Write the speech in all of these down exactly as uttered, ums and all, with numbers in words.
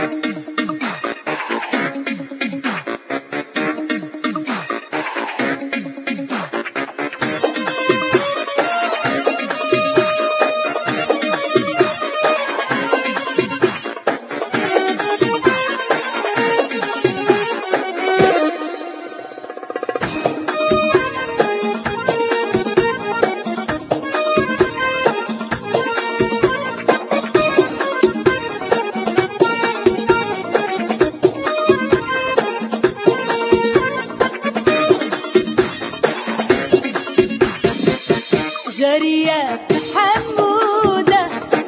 جريات حمودة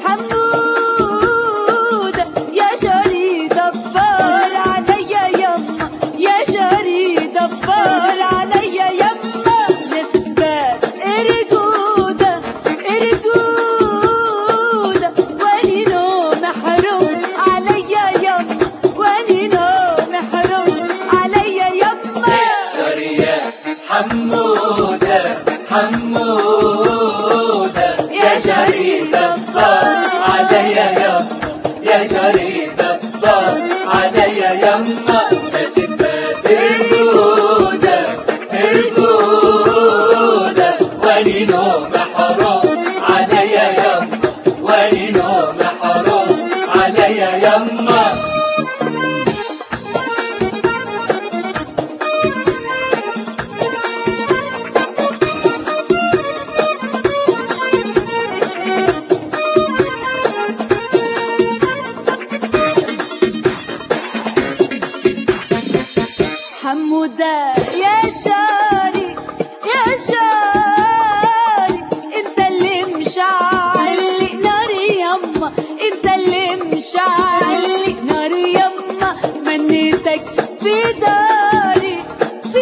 حمودة يا جري دبر عليا يما، يا جري دبر عليا يما، نسبات ارجودة ارجودة ولينو محروم عليا يما، ولينو محروم عليا يما. جريات حمودة حمودة يا جري دبر عليا يما، يا جري دبر عليا يما، نسبات ارجودة ارجودة ولينو محروم عليا يما، ولينو محروم عليا يما. حمودة يا جاري يا جاري، انت اللي مشعل ناري يما، انت اللي مشعل ناري يما، منيتك في داري في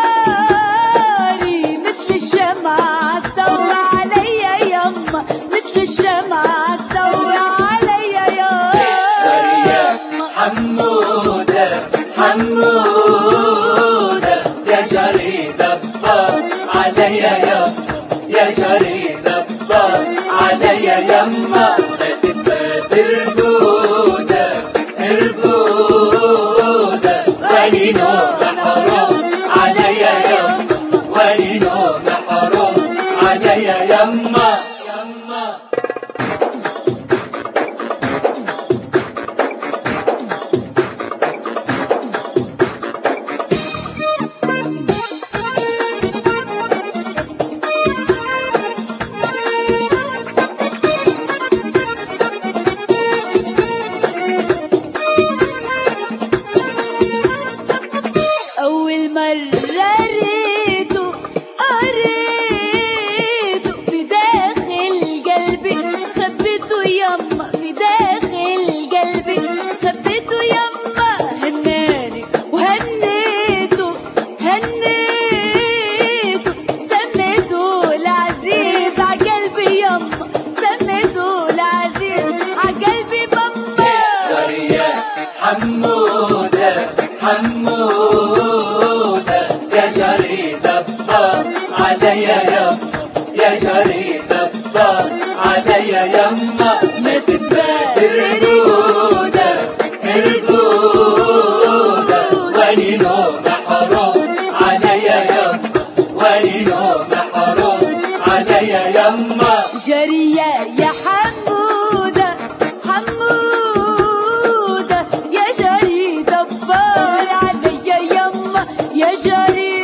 داري، مثل الشمعة تضوي عليا يما، مثل الشمعة تضوي عليا يما. حمودة حمودة يا جري دبر عليا يما، يا جري دبر عليا يما، نسبات ارجودة ارجودة ولينو محروم عليا يما، ولينو محروم عليا يما. أول مرة ريته قريته في داخل قلبي، خبيته يما في داخل قلبي، خبيته يما، هناني وهنيته هنيته، سميته العزيز عقلبي يما، سميته العزيز عقلبي بما. جريات حمودة حمودة يا جري دبر عليا يما، يا جري دبر عليا يما، نسبات ارجودة ارجودة ولينو محروم عليا يما، ولينو محروم عليا يما. جرية يا حمودة حمودة يا جري دبر عليا يما، يا جري